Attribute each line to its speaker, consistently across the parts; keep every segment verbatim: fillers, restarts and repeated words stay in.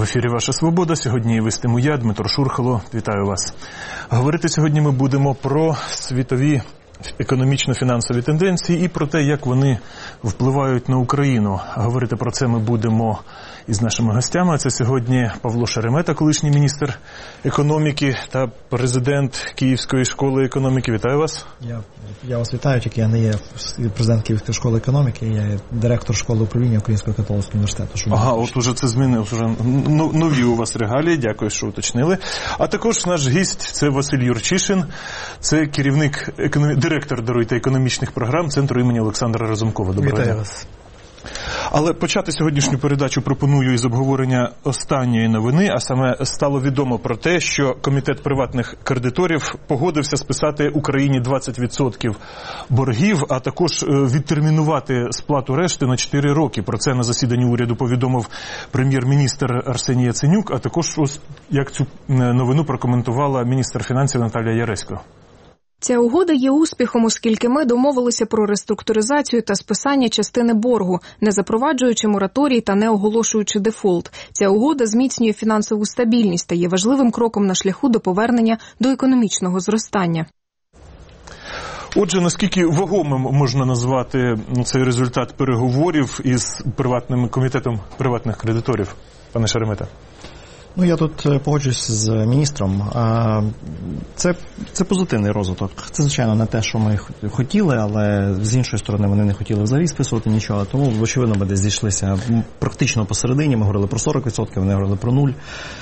Speaker 1: ефірі «Ваша свобода». Сьогодні вестиму я, Дмитро Шурхало. Вітаю вас. Говорити сьогодні ми будемо про світові економічно-фінансові тенденції і про те, як вони впливають на Україну. Говорити про це ми будемо із нашими гостями. Це сьогодні Павло Шеремета, колишній міністр економіки та президент Київської школи економіки. Вітаю вас.
Speaker 2: Я, я вас вітаю, тільки я не є президент Київської школи економіки, я є директор школи управління Українського католицького університету.
Speaker 1: Ага, от уже це змінилось, уже нові у вас регалії, дякую, що уточнили. А також наш гість – це Василь Юрчишин, це керівник, економі... директор, даруйте, економічних програм Центру імені Олександра Разумкова. Доброго дня.
Speaker 2: Вітаю вас.
Speaker 1: Але почати сьогоднішню передачу пропоную із обговорення останньої новини, а саме стало відомо про те, що Комітет приватних кредиторів погодився списати Україні двадцять відсотків боргів, а також відтермінувати сплату решти на чотири роки. Про це на засіданні уряду повідомив прем'єр-міністр Арсеній Яценюк, а також ось як цю новину прокоментувала міністр фінансів Наталія Яресько.
Speaker 3: Ця угода є успіхом, оскільки ми домовилися про реструктуризацію та списання частини боргу, не запроваджуючи мораторій та не оголошуючи дефолт. Ця угода зміцнює фінансову стабільність та є важливим кроком на шляху до повернення до економічного зростання.
Speaker 1: Отже, наскільки вагомим можна назвати цей результат переговорів із приватним комітетом приватних кредиторів, пане Шеремета?
Speaker 2: Ну, я тут погоджуюсь з міністром. Це, це позитивний розвиток. Це, звичайно, не те, що ми хотіли, але з іншої сторони вони не хотіли взагалі списувати нічого. Тому, очевидно, ми десь зійшлися практично посередині. Ми говорили про сорок відсотків, вони говорили про нуль.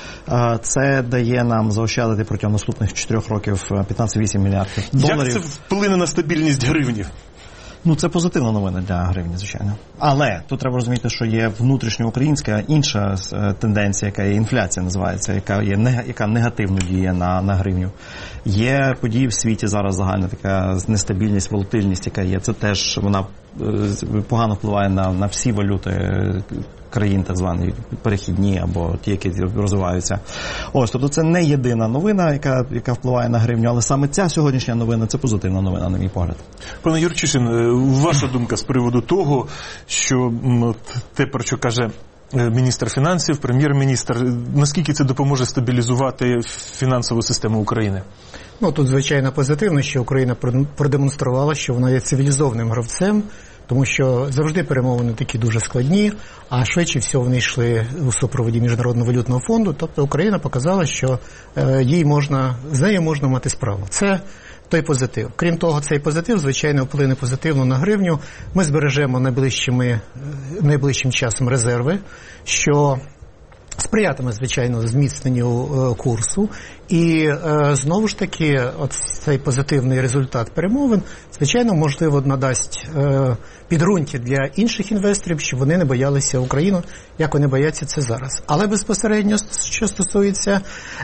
Speaker 2: Це дає нам заощадити протягом наступних чотирьох років п'ятнадцять цілих вісім мільярдів доларів.
Speaker 1: Як це вплине на стабільність гривні?
Speaker 2: Ну, це позитивна новина для гривні, звичайно. Але тут треба розуміти, що є внутрішньоукраїнська інша тенденція, яка є інфляція, називається, яка є яка негативно діє на, на гривню. Є події в світі зараз загальна така нестабільність, волатильність, яка є. Це теж вона погано впливає на, на всі валюти країн, так звані перехідні або ті, які розвиваються. Ось, тобто це не єдина новина, яка, яка впливає на гривню, але саме ця сьогоднішня новина – це позитивна новина, на мій погляд.
Speaker 1: Пане Юрчишин, ваша думка з приводу того, що те, про що каже міністр фінансів, прем'єр-міністр, наскільки це допоможе стабілізувати фінансову систему України?
Speaker 4: Ну, тут, звичайно, позитивно, що Україна продемонструвала, що вона є цивілізованим гравцем, тому що завжди перемовини такі дуже складні, а швидше всього вони йшли у супроводі Міжнародного валютного фонду. Тобто Україна показала, що е, їй можна, з нею можна мати справу. Це той позитив. Крім того, цей позитив, звичайно, вплине позитивно на гривню. Ми збережемо найближчими, найближчим часом резерви, що сприятиме, звичайно, зміцненню е, курсу. І е, знову ж таки, от цей позитивний результат перемовин, звичайно, можливо, надасть е, підґрунтя для інших інвесторів, щоб вони не боялися Україну, як вони бояться це зараз. Але безпосередньо, що стосується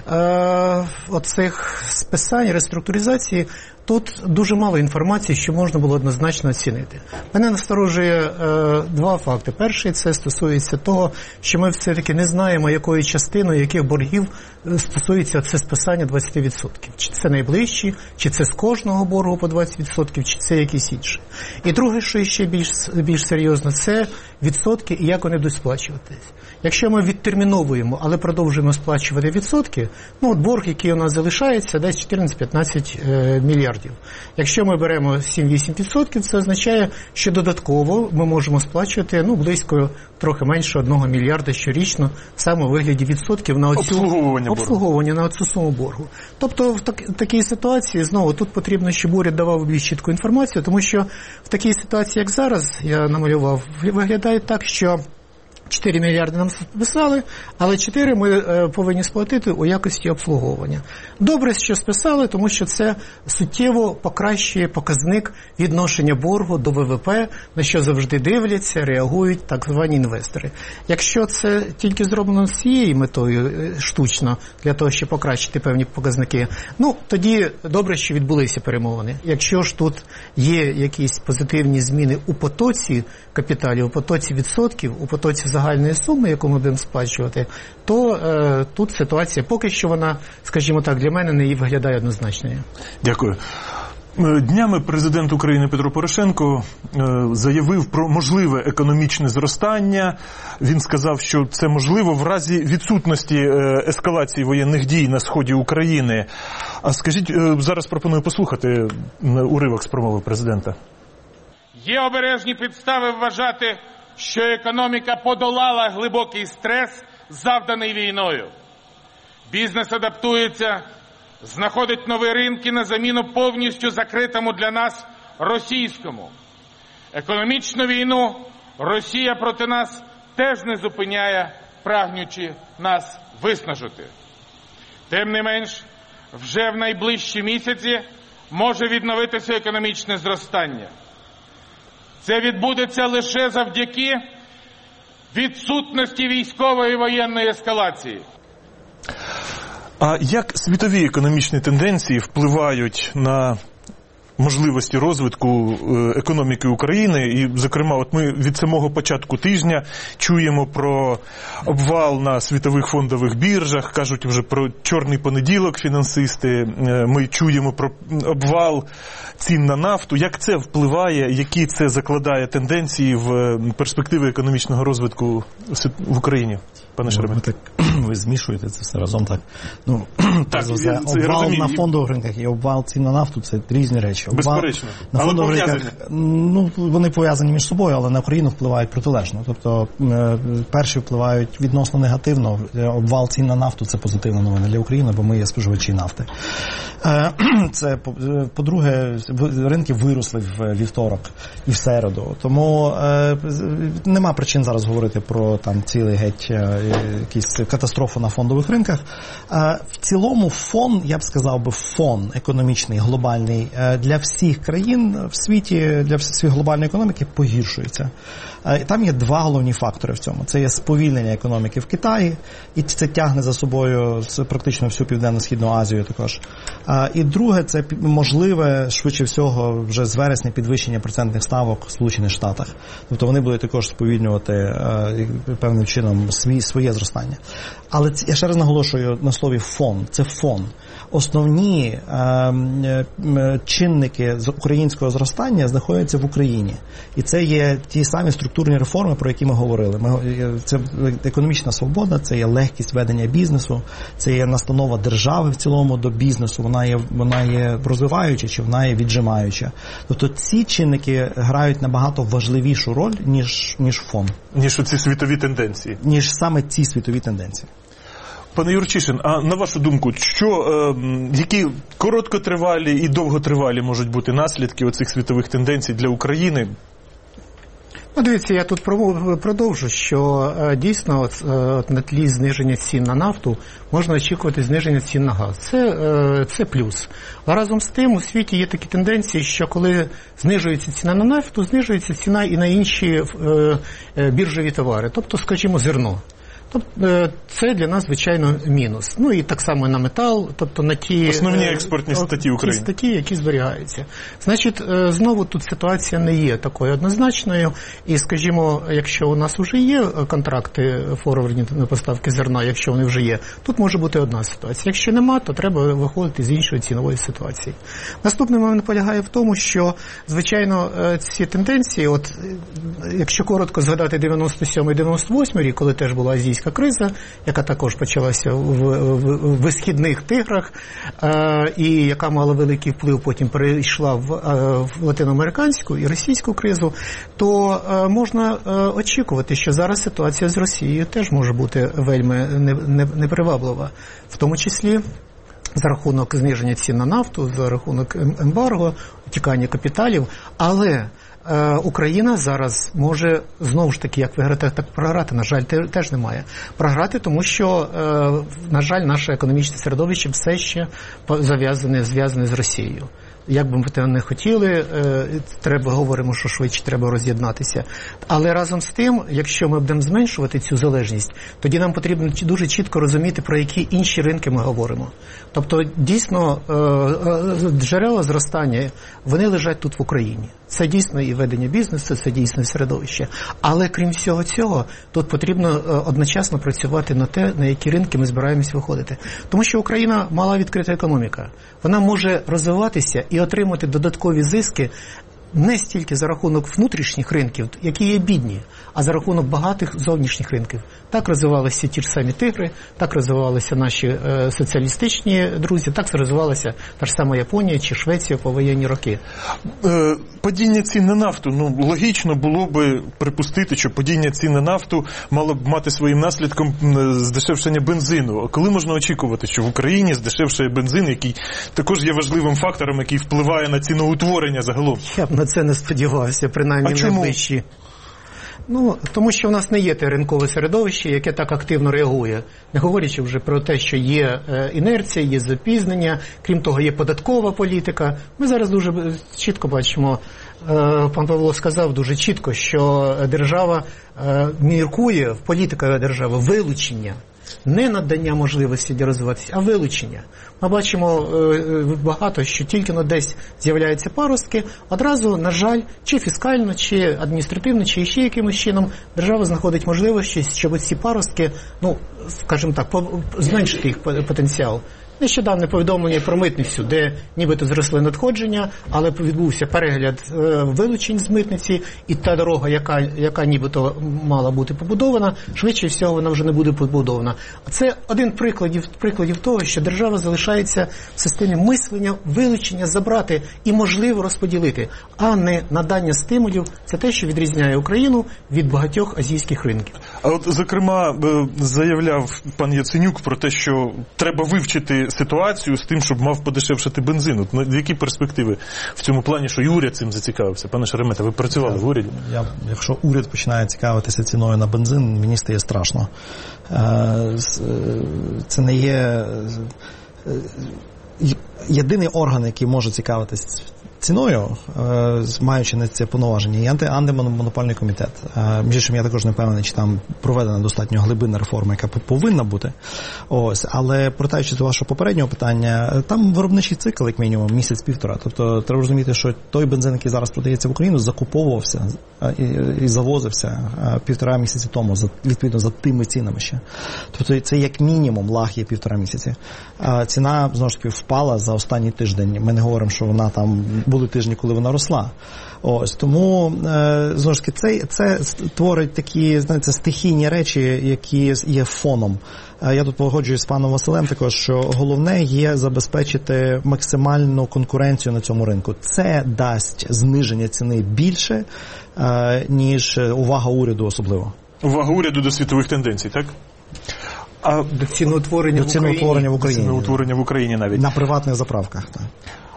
Speaker 4: е, оцих списань, реструктуризації, тут дуже мало інформації, що можна було однозначно оцінити. Мене насторожує е, два факти. Перший – це стосується того, що ми все-таки не знаємо, якою частиною, яких боргів стосується це списання двадцять відсотків. Чи це найближчі, чи це з кожного боргу по двадцять відсотків, чи це якісь інші. І друге, що ще більш, більш серйозно, це відсотки і як вони будуть сплачуватись. Якщо ми відтерміновуємо, але продовжуємо сплачувати відсотки, ну, от борг, який у нас залишається, десь чотирнадцять-п'ятнадцять е, мільярдів. Якщо ми беремо сім-вісім відсотків, це означає, що додатково ми можемо сплачувати, ну, близько трохи менше одного мільярда щорічно, саме у вигляді відсотків на оцю
Speaker 1: обслуговування,
Speaker 4: обслуговування на оцю суму боргу. Тобто в так, такій ситуації, знову, тут потрібно, щоб уряд давав більш чітку інформацію, тому що в такій ситуації, як зараз, я намалював, виглядає так, що чотири мільярди нам списали, але чотири ми е, повинні сплатити у якості обслуговування. Добре, що списали, тому що це суттєво покращує показник відношення боргу до ВВП, на що завжди дивляться, реагують так звані інвестори. Якщо це тільки зроблено з цією метою е, штучно, для того, щоб покращити певні показники, ну, тоді добре, що відбулися перемовини. Якщо ж тут є якісь позитивні зміни у потоці капіталів, у потоці відсотків, у потоці загальної суми, яку ми будемо сплачувати, то е, тут ситуація, поки що вона, скажімо так, для мене не виглядає однозначною.
Speaker 1: Дякую. Днями президент України Петро Порошенко заявив про можливе економічне зростання. Він сказав, що це можливо в разі відсутності ескалації воєнних дій на сході України. А скажіть, зараз пропоную послухати уривок з промови президента.
Speaker 5: Є обережні підстави вважати, що економіка подолала глибокий стрес, завданий війною. Бізнес адаптується, знаходить нові ринки на заміну повністю закритому для нас російському. Економічну війну Росія проти нас теж не зупиняє, прагнучи нас виснажити. Тим не менш, вже в найближчі місяці може відновитися економічне зростання. Це відбудеться лише завдяки відсутності військової і воєнної ескалації.
Speaker 1: А як світові економічні тенденції впливають на можливості розвитку економіки України? І, зокрема, от ми від самого початку тижня чуємо про обвал на світових фондових біржах, кажуть вже про чорний понеділок фінансисти, ми чуємо про обвал цін на нафту. Як це впливає, які це закладає тенденції в перспективи економічного розвитку в Україні? Пане Шеребет.
Speaker 2: Ви, так, ви змішуєте це все разом так. Ну,
Speaker 1: так,
Speaker 2: це,
Speaker 1: я, це
Speaker 2: обвал
Speaker 1: розумію.
Speaker 2: на фондових ринках і обвал цін на нафту – це різні речі. Обвал
Speaker 1: Безперечно.
Speaker 2: на
Speaker 1: але
Speaker 2: фондових
Speaker 1: пов'язані.
Speaker 2: ринках, ну, вони пов'язані між собою, але на Україну впливають протилежно. Тобто, перші впливають відносно негативно. Обвал цін на нафту – це позитивна новина для України, бо ми є споживачі нафти. Це, по-друге, ринки виросли в вівторок і в середу. Тому е, нема причин зараз говорити про там цілий геть е, якісь катастрофу на фондових ринках. Е, в цілому фон, я б сказав би, фон економічний, глобальний е, для всіх країн в світі, для всієї глобальної економіки погіршується. Е, там є два головні фактори в цьому. Це є сповільнення економіки в Китаї, і це тягне за собою практично всю Південно-Східну Азію також. Е, і друге, це можливе, швидше всього, вже з вересня підвищення процентних ставок в Сполучених Штатах. Тобто вони будуть також сповільнювати е, певним чином свій, своє зростання. Але ці, я ще раз наголошую на слові фон. Це фон. Основні е, е, чинники з українського зростання знаходяться в Україні. І це є ті самі структурні реформи, про які ми говорили. Ми, це економічна свобода, це є легкість ведення бізнесу, це є настанова держави в цілому до бізнесу. Вона є, вона є розвиваюча чи вона є віджимаюча. Тобто ці чинники грають набагато важливішу роль, ніж, ніж фон.
Speaker 1: Ніж оці світові тенденції.
Speaker 2: Ніж саме ці світові тенденції.
Speaker 1: Пане Юрчишин, а на вашу думку, що, е, які короткотривалі і довготривалі можуть бути наслідки оцих світових тенденцій для України?
Speaker 4: Ну, дивіться, я тут продовжу, що дійсно от, от, на тлі зниження цін на нафту можна очікувати зниження цін на газ. Це, це плюс. А разом з тим у світі є такі тенденції, що коли знижується ціна на нафту, знижується ціна і на інші е, біржові товари, тобто, скажімо, зерно. Тобто це для нас, звичайно, мінус. Ну і так само на метал, тобто на ті
Speaker 1: основні експортні статті України.
Speaker 4: Ті статті, які зберігаються. Значить, знову тут ситуація не є такою однозначною. І, скажімо, якщо у нас вже є контракти форвардні на поставки зерна, якщо вони вже є, тут може бути одна ситуація. Якщо нема, то треба виходити з іншої цінової ситуації. Наступний момент полягає в тому, що, звичайно, ці тенденції, от якщо коротко згадати дев'яносто сьомий дев'яносто восьмий рік, коли теж була азійська криза, яка також почалася в, в, в висхідних тиграх, е, і яка мала великий вплив, потім перейшла в, е, в латиноамериканську і російську кризу, то е, можна е, очікувати, що зараз ситуація з Росією теж може бути вельми неприваблива. В тому числі за рахунок зниження цін на нафту, за рахунок ембарго, утікання капіталів, але Україна зараз може, знову ж таки, як виграти, так програти, на жаль, теж немає. Програти, тому що, на жаль, наше економічне середовище все ще зав'язане, зв'язане з Росією. Як би ми те не хотіли, треба, говоримо, що швидше треба роз'єднатися. Але разом з тим, якщо ми будемо зменшувати цю залежність, тоді нам потрібно дуже чітко розуміти, про які інші ринки ми говоримо. Тобто, дійсно, джерела зростання, вони лежать тут в Україні. Це дійсно і ведення бізнесу, це дійсно середовище. Але крім всього цього, тут потрібно одночасно працювати на те, на які ринки ми збираємось виходити. Тому що Україна мала відкрита економіка. Вона може розвиватися і отримати додаткові зиски не стільки за рахунок внутрішніх ринків, які є бідні, а за рахунок багатих зовнішніх ринків. Так розвивалися ті ж самі тигри, так розвивалися наші е, соціалістичні друзі, так розвивалася та ж сама Японія чи Швеція по воєнні роки.
Speaker 1: Е, падіння цін на нафту, ну, логічно було би припустити, що падіння цін на нафту мало б мати своїм наслідком здешевшення бензину. А коли можна очікувати, що в Україні здешевшає бензин, який також є важливим фактором, який впливає на ціноутворення загалом?
Speaker 4: Я б на це не сподівався, принаймні найближчі. Ну, тому що в нас не є те ринкове середовище, яке так активно реагує. Не говорячи вже про те, що є інерція, є запізнення, крім того, є податкова політика. Ми зараз дуже чітко бачимо, пан Павло сказав дуже чітко, що держава міркує, політика держави, вилучення. Не надання можливості для розвиватися, а вилучення. Ми бачимо е, багато, що тільки но десь з'являються паростки, одразу, на жаль, чи фіскально, чи адміністративно, чи ще якимось чином держава знаходить можливості, щоб ці паростки, ну, скажімо так, по, зменшити їх потенціал. Нещодавне повідомлення про митницю, де нібито зросли надходження, але відбувся перегляд е, вилучень з митниці, і та дорога, яка, яка нібито мала бути побудована, швидше всього вона вже не буде побудована. Це один прикладів, прикладів того, що держава залишається в системі мислення, вилучення, забрати і можливо розподілити, а не надання стимулів. Це те, що відрізняє Україну від багатьох азійських ринків.
Speaker 1: А от, зокрема, заявляв пан Яценюк про те, що треба вивчити ситуацію з тим, щоб мав подешевшати бензин. От, які перспективи в цьому плані, що і уряд цим зацікавився? Пане Шеремета, ви працювали
Speaker 2: я,
Speaker 1: в уряді?
Speaker 2: Я, якщо уряд починає цікавитися ціною на бензин, мені стає страшно. Це не є єдиний орган, який може цікавитись ціною, маючи на це повноваження, і анти, антимонопольний комітет. Між іншим, я також не впевнений, чи там проведена достатньо глибинна реформа, яка повинна бути. Ось, але повертаючись до вашого попереднього питання, там виробничий цикл, як мінімум, місяць-півтора. Тобто, треба розуміти, що той бензин, який зараз продається в Україну, закуповувався і, і завозився півтора місяці тому, відповідно, за тими цінами ще. Тобто, це як мінімум лаг є півтора місяці. Ціна, знову ж таки, впала за останній тиждень. Ми не говоримо, що вона там були тижні, коли вона росла. Ось, тому, е, знову ж таки, це, це творить такі, знаєте, стихійні речі, які є фоном. Е, я тут погоджуюсь з паном Василем також, що головне є забезпечити максимальну конкуренцію на цьому ринку. Це дасть зниження ціни більше, е, ніж увага уряду особливо.
Speaker 1: Увага уряду до світових тенденцій, так?
Speaker 4: А до ціноутворення,
Speaker 2: до ціноутворення в Україні.
Speaker 1: До ціноутворення в Україні навіть.
Speaker 2: На приватних заправках, так.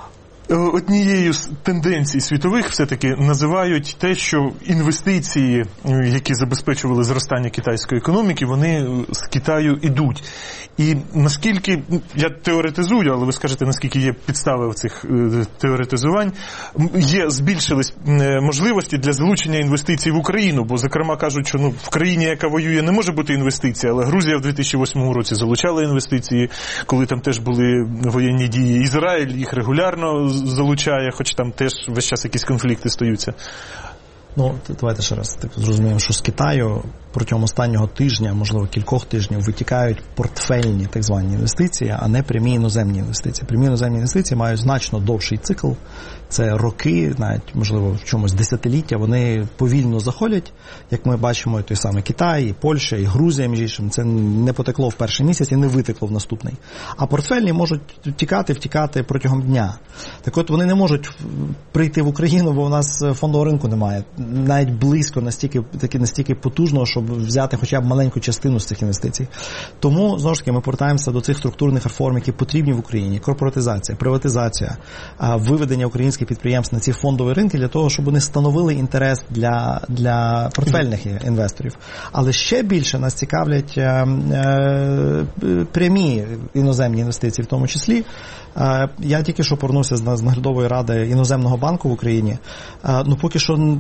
Speaker 1: Однією з тенденцій світових все-таки називають те, що інвестиції, які забезпечували зростання китайської економіки, вони з Китаю ідуть. І наскільки, я теоретизую, але ви скажете, наскільки є підстави цих теоретизувань, є, збільшились можливості для залучення інвестицій в Україну, бо, зокрема, кажуть, що ну, в країні, яка воює, не може бути інвестицій, але Грузія в дві тисячі восьмому році залучала інвестиції, коли там теж були воєнні дії. Ізраїль їх регулярно залучає, хоч там теж весь час якісь конфлікти стаються.
Speaker 2: Ну, давайте ще раз так зрозуміємо, що з Китаю протягом останнього тижня, можливо, кількох тижнів, витікають портфельні так звані інвестиції, а не прямі іноземні інвестиції. Прямі іноземні інвестиції мають значно довший цикл. Це роки, навіть, можливо, в чомусь десятиліття, вони повільно заходять. Як ми бачимо, і той самий Китай, і Польща, і Грузія, між іншим, це не потекло в перший місяць і не витекло в наступний. А портфельні можуть тікати, втікати протягом дня. Так от вони не можуть прийти в Україну, бо у нас фондового ринку немає. Навіть близько настільки, таки, настільки потужного, щоб взяти хоча б маленьку частину з цих інвестицій. Тому, знову ж таки, ми повертаємося до цих структурних реформ, які потрібні в Україні. Корпоратизація, приватизація, виведення українських підприємств на ці фондові ринки для того, щоб вони становили інтерес для, для портфельних інвесторів. Але ще більше нас цікавлять е, е, прямі іноземні інвестиції, в тому числі. Е, я тільки що повернувся з, з наглядової ради іноземного банку в Україні. Е, ну, поки що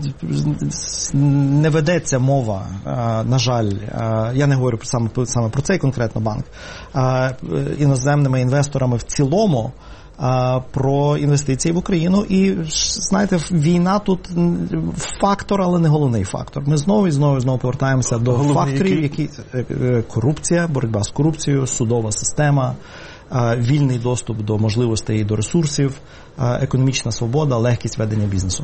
Speaker 2: не ведеться мова, е, на жаль, е, я не говорю саме, саме про цей конкретно банк, е, іноземними інвесторами в цілому про інвестиції в Україну. І, знаєте, війна тут фактор, але не головний фактор. Ми знову і знову і знову повертаємося до
Speaker 1: Головний
Speaker 2: факторів,
Speaker 1: який?
Speaker 2: які корупція, боротьба з корупцією, судова система, вільний доступ до можливостей і до ресурсів, економічна свобода, легкість ведення бізнесу.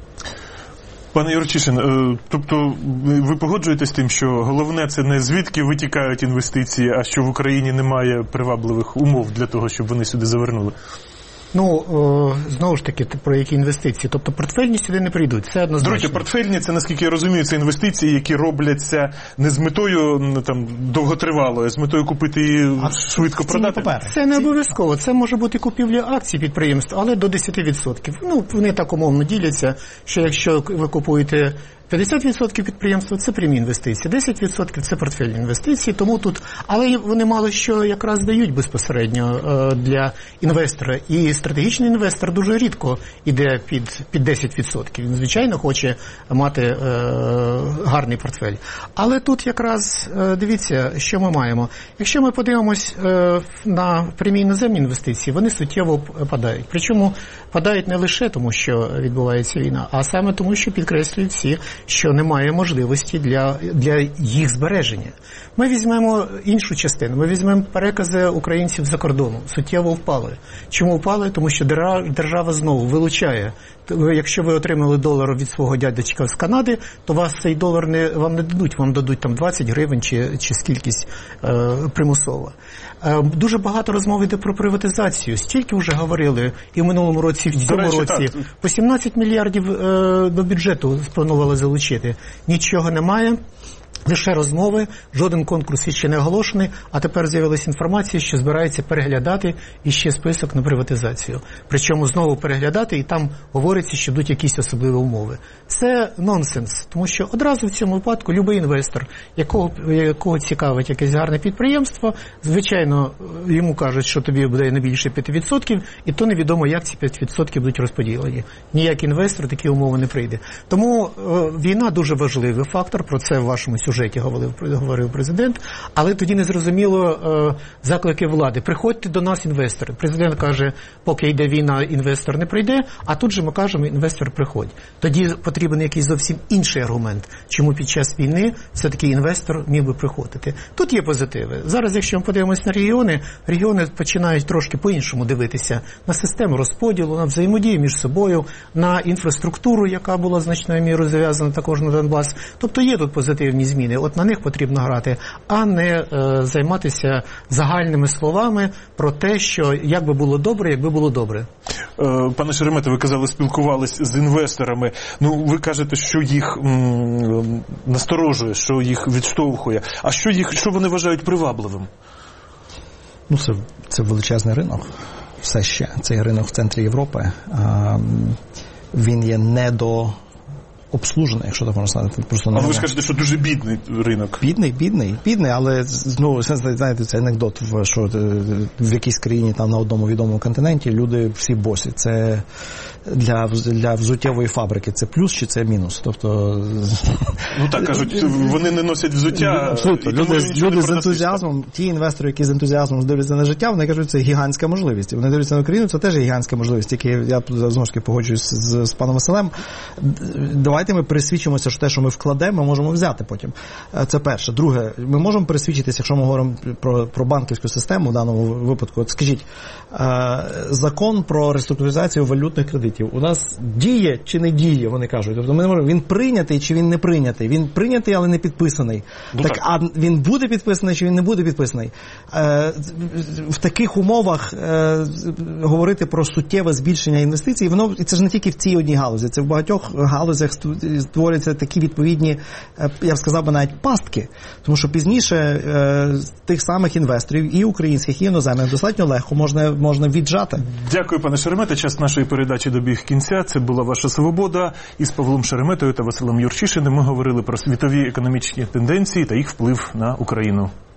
Speaker 1: Пане Юрчишин, тобто ви погоджуєтесь з тим, що головне це не звідки витікають інвестиції, а що в Україні немає привабливих умов для того, щоб вони сюди завернули?
Speaker 4: Ну, о, знову ж таки, про які інвестиції? Тобто портфельні сюди не прийдуть, це однозначно.
Speaker 1: Друзі, портфельні, це, наскільки я розумію, це інвестиції, які робляться не з метою там довготривалою, а з метою купити і
Speaker 2: а
Speaker 1: швидко продати.
Speaker 4: Це не обов'язково. Це може бути купівля акцій підприємств, але до десять відсотків. Ну, вони так умовно діляться, що якщо ви купуєте п'ятдесят відсотків підприємства – це прямі інвестиції, десять відсотків – це портфельні інвестиції, тому тут, але вони мало що якраз дають безпосередньо для інвестора, і стратегічний інвестор дуже рідко йде під, під десять відсотків, він, звичайно, хоче мати е, гарний портфель. Але тут якраз, е, дивіться, що ми маємо. Якщо ми подивимось е, на прямі іноземні інвестиції, вони суттєво падають. Причому падають не лише тому, що відбувається війна, а саме тому, що підкреслюють всі, що немає можливості для, для їх збереження. Ми візьмемо іншу частину. Ми візьмемо перекази українців за кордоном. Суттєво впали. Чому впали? Тому що держава знову вилучає. Якщо ви отримали долар від свого дядечка з Канади, то вас цей долар не, вам не дадуть. Вам дадуть там двадцять гривень чи, чи скількись е, примусово. Е, дуже багато розмов йде про приватизацію. Стільки вже говорили і в минулому році, і в цьому році. Так. По сімнадцять мільярдів е, до бюджету спланували залучити. Нічого немає. Лише розмови, жоден конкурс ще не оголошений, а тепер з'явилася інформація, що збирається переглядати іще список на приватизацію. Причому знову переглядати, і там говориться, що йдуть якісь особливі умови. Це нонсенс, тому що одразу в цьому випадку любий інвестор, якого, якого цікавить якесь гарне підприємство, звичайно, йому кажуть, що тобі буде не більше п'ять відсотків, і то невідомо, як ці п'ять відсотків будуть розподілені. Ніякий інвестор такі умови не прийде. Тому е, війна дуже важливий фактор, про це в вашому сюжеті говорив, говорив президент, але тоді не зрозуміло е, заклики влади. Приходьте до нас, інвестори. Президент каже, поки йде війна, інвестор не прийде, а тут же ми кажемо, інвестор приходь. Тоді потрібен якийсь зовсім інший аргумент, чому під час війни все-таки інвестор міг би приходити. Тут є позитиви. Зараз, якщо ми подивимося на регіони, регіони починають трошки по-іншому дивитися на систему розподілу, на взаємодію між собою, на інфраструктуру, яка була значною мірою зав'язана також на Донбас. Тобто є тут позитивні зміни. От на них потрібно грати, а не е, займатися загальними словами про те, що як би було добре, якби було добре.
Speaker 1: Е, пане Шеремета, ви казали, спілкувались з інвесторами. Ну, ви кажете, що їх м, насторожує, що їх відштовхує. А що їх, що вони вважають привабливим?
Speaker 2: Ну, це, це величезний ринок. Все ще. Цей ринок в центрі Європи. А, він є недо обслужений, якщо так можна сказати. Просто
Speaker 1: але ви ж кажете, що дуже бідний ринок.
Speaker 2: Бідний, бідний, бідний, але, ну, знаєте, це анекдот, що в якійсь країні там на одному відомому континенті люди всі босі. Це для, для взуттєвої фабрики це плюс чи це мінус? Тобто...
Speaker 1: Ну так, кажуть, вони не носять взуття.
Speaker 2: Абсолютно. Люди, люди з ентузіазмом, ті інвестори, які з ентузіазмом дивляться на життя, вони кажуть, це гігантська можливість. Вони дивляться на Україну, це теж гігантська можливість. Тільки я знову ж таки погоджуюсь з, з паном Василем. Давайте ми пересвідчимося, що те, що ми вкладемо, ми можемо взяти потім. Це перше. Друге, ми можемо пересвідчитися, якщо ми говоримо про, про банківську систему в даному випадку. От скажіть, закон про реструктуризацію валютних кредитів у нас діє чи не діє, вони кажуть. Тобто ми не можемо, він прийнятий чи він не прийнятий. Він прийнятий, але не підписаний.
Speaker 1: Ну,
Speaker 2: так,
Speaker 1: так,
Speaker 2: а він буде підписаний чи він не буде підписаний? В таких умовах говорити про суттєве збільшення інвестицій, воно, і це ж не тільки в цій одній галузі, це в багатьох галузях створюються такі відповідні, я б сказав би, навіть пастки. Тому що пізніше е, тих самих інвесторів, і українських, і іноземних, достатньо легко можна, можна віджати.
Speaker 1: Дякую, пане Шеремета. Час нашої передачі добіг кінця. Це була «Ваша свобода». Із Павлом Шереметою та Василем Юрчишиним ми говорили про світові економічні тенденції та їх вплив на Україну.